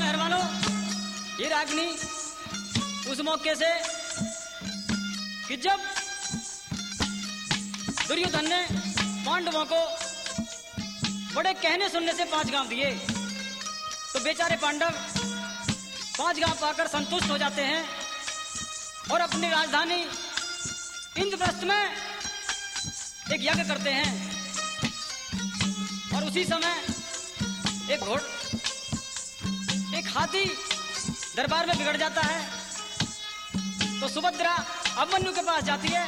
मेहरबानों, ये रागनी उस मौके से कि जब दुर्योधन ने पांडवों को बड़े कहने सुनने से 5 गांव दिए, तो बेचारे पांडव 5 गांव पाकर संतुष्ट हो जाते हैं और अपनी राजधानी इंद्रप्रस्थ में एक यज्ञ करते हैं। और उसी समय एक हाथी दरबार में बिगड़ जाता है, तो सुभद्रा अभिमन्यु के पास जाती है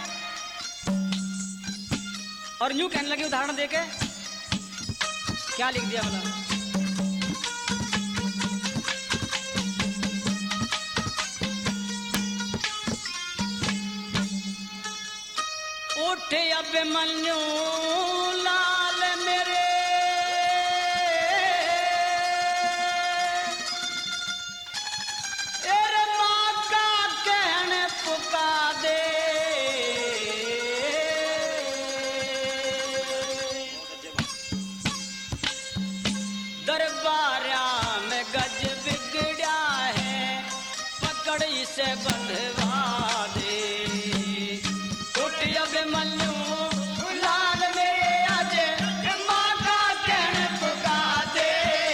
और यूं कहने लगी उदाहरण देके, क्या लिख दिया बोला, उठे अभिमन्यु लाल मेरे, दे दरबारा में गज बिगड़ा है, पकड़ी से बंधवा दे। उठ अभिमन्यु लाल मेरे आज माँ का कहने पुका दे,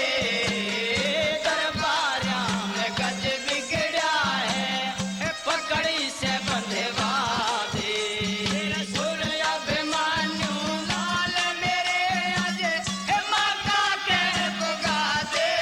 दरबारा में गज बिगड़ा है, पकड़ी से बंधवा दे। सुन अभिमन्यु लाल मेरे आज माँ का कहने पुका दे,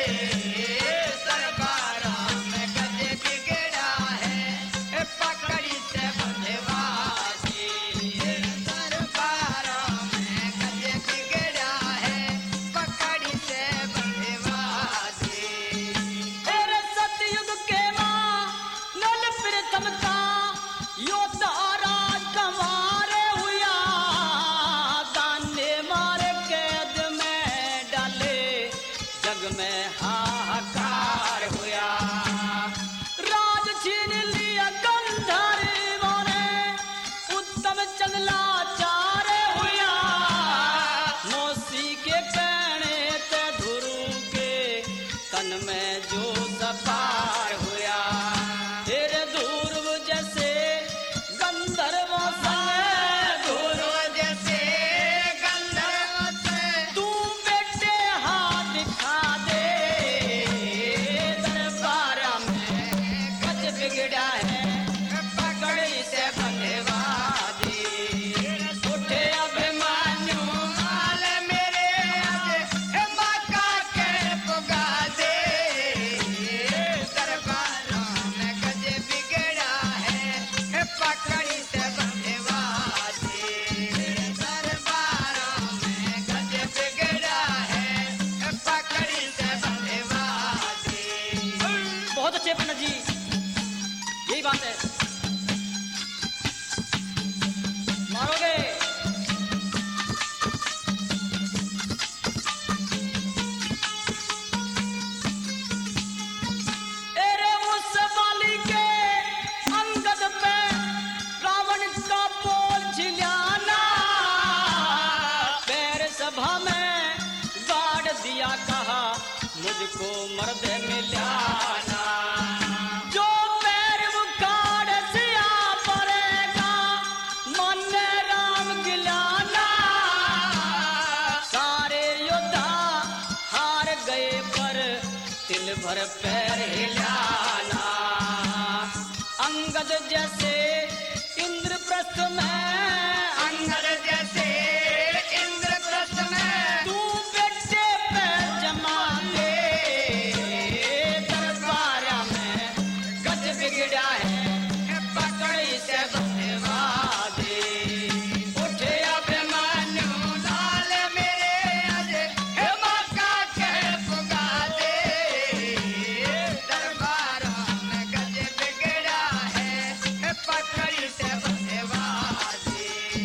दरबारा में गज बिगड़ा है, पकड़ी से बंधवा दे। दरबारा में गज बिगड़ा है, पकड़ी से बंधवा दे। तेरे सतयुग के माँ नल प्रथम का योद्धा राज कमारे हुआ, दाने मारे कैद में डाले, जग में हाहाकार हुआ। राज छीन लिया गंधर्वों ने, उत्तम चंद्राचार्य हुआ, मौसी के कहने ते धुरु के तन में जो सपार हुआ। तेरे ध्रुव जैसे गंधर्वों से, ध्रुव जैसे गंधर्वों से तू बेटे हाथ दिखा दे, दरबारा में गज बिगड़ा है, पकड़ी से बंधवा दे। उठे अभिमन्यु लाल मेरे आज माँ का कहने पुका दे, दरबारा में गज बिगड़ा है, पकड़ी से बंधवा दे। दरबारा में गज बिगड़ा है, पकड़ी से बंधवा दे। बहुत अच्छे पंडित जी, यही बात है, मारोगे एरे उस बाली के अंगद पे रावण का बोल झिलाना, पैर सभा में गाड़ दिया, कहा मुझको मर्द मिलाना। जो पैर उखाड़ सिया पड़ेगा, माने राम गिलाना। सारे योद्धा हार गए पर तिल भर पैर हिलाना। अंगद जैसे इंद्रप्रस्थ में, अंगद जैसे इंद्रप्रस्थ में तू बेटे पैर जमा दे, दरबारा में गज बिगड़ा है, पकड़ी से बंधवा दे। उठे अभिमन्यु लाल मेरे आज माँ का कहने पुका दे, दरबारा में गज बिगड़ा है, पकड़ी से बंधवा दे।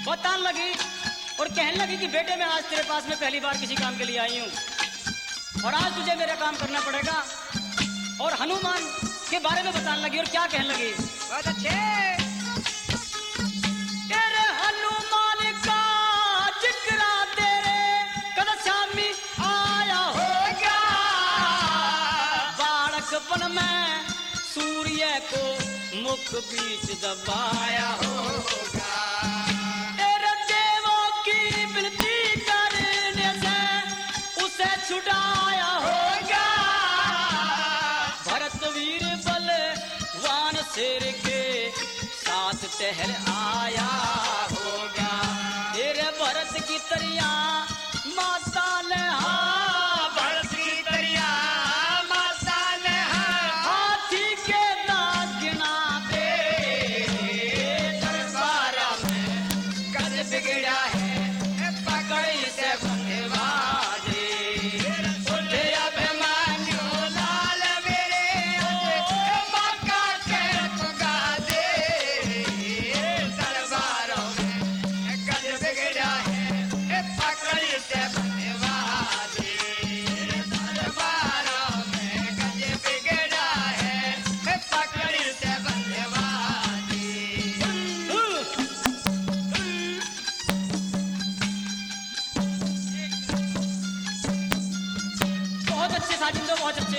बताने लगी और कहने लगी कि बेटे मैं आज तेरे पास में पहली बार किसी काम के लिए आई हूँ और आज तुझे मेरा काम करना पड़ेगा। और हनुमान के बारे में बताने लगी और क्या कहने लगी, बहुत अच्छे। तेरे हनुमान का जिक्र तेरे कद श्यामी आया होगा, बालकपन में सूर्य को मुख बीच दबाया होगा, तेरे देवों की विनती करने से उसे छुड़ाया होगा, भरत वीर बलवान शेर के साथ टहल आया होगा, तेरे भरत की तरिया माता ने भरत की तरिया माता ने हाथी के दागिना पे दरबार में कद बिगड़ा है पकड़ से बंधवा दे, उठे अभिमान्यो लाल मेरे बाका के पुगा दे, दरबारों में कद बिगड़ा है पकड़ से बंधवा दे, दरबारों में कद बिगड़ा है पकड़ से बंधवा दे। बहुत अच्छे साजिंदो, बहुत अच्छे।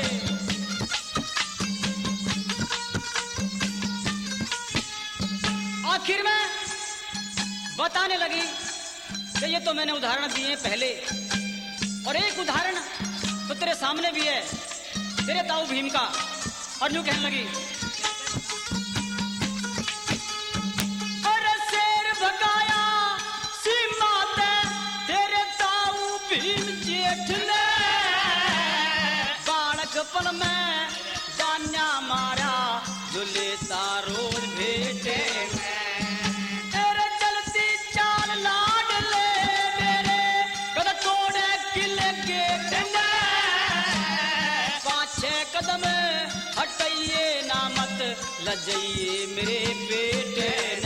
आखिर में बताने लगी कि ये तो मैंने उदाहरण दिए हैं पहले और एक उदाहरण तो तेरे सामने भी है, तेरे ताऊ भीम का। और यूं कहने लगी, अरे शेर भगाया सीमा ते तेरे ताऊ भीम जेठ ने, बालकपन में जान्या मारा जो लेता रोज भेटे में, तेरे चलती चाल लाड ले मेरे कद तोड़े किले के डंडे, 5-6 कदम हटाइए ना मत लजाइए मेरे बेटे